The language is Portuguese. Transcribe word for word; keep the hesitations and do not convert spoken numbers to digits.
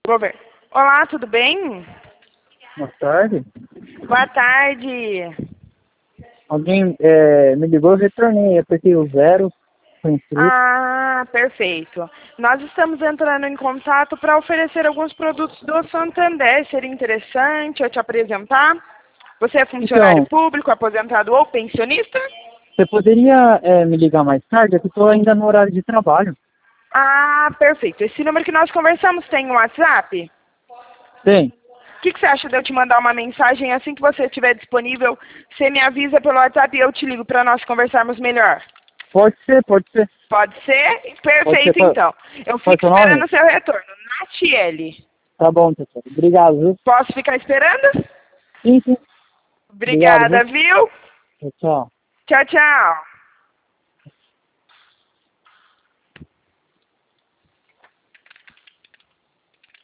Vou ver. Olá, tudo bem? Boa tarde. Boa tarde. Alguém é, me ligou, eu retornei. Eu apertei o zero, foi inscrito. Ah, perfeito. Nós estamos entrando em contato para oferecer alguns produtos do Santander. Seria interessante eu te apresentar? Você é funcionário Então, público, aposentado ou pensionista? você poderia é, me ligar mais tarde? É que eu estou ainda no horário de trabalho. Ah, perfeito. Esse número que nós conversamos tem um WhatsApp? Tem. O que, que você acha de eu te mandar uma mensagem assim que você estiver disponível? Você me avisa pelo WhatsApp e eu te ligo para nós conversarmos melhor. Pode ser, pode ser. Pode ser? Pode ser. Perfeito, Qual, então. Eu qual é o fico seu esperando nome? o seu retorno. Natiele. Tá bom, pessoal. Obrigado, viu? Posso ficar esperando? Sim, sim. Obrigado, Obrigada, viu? viu? Tchau, tchau. Tchau, tchau.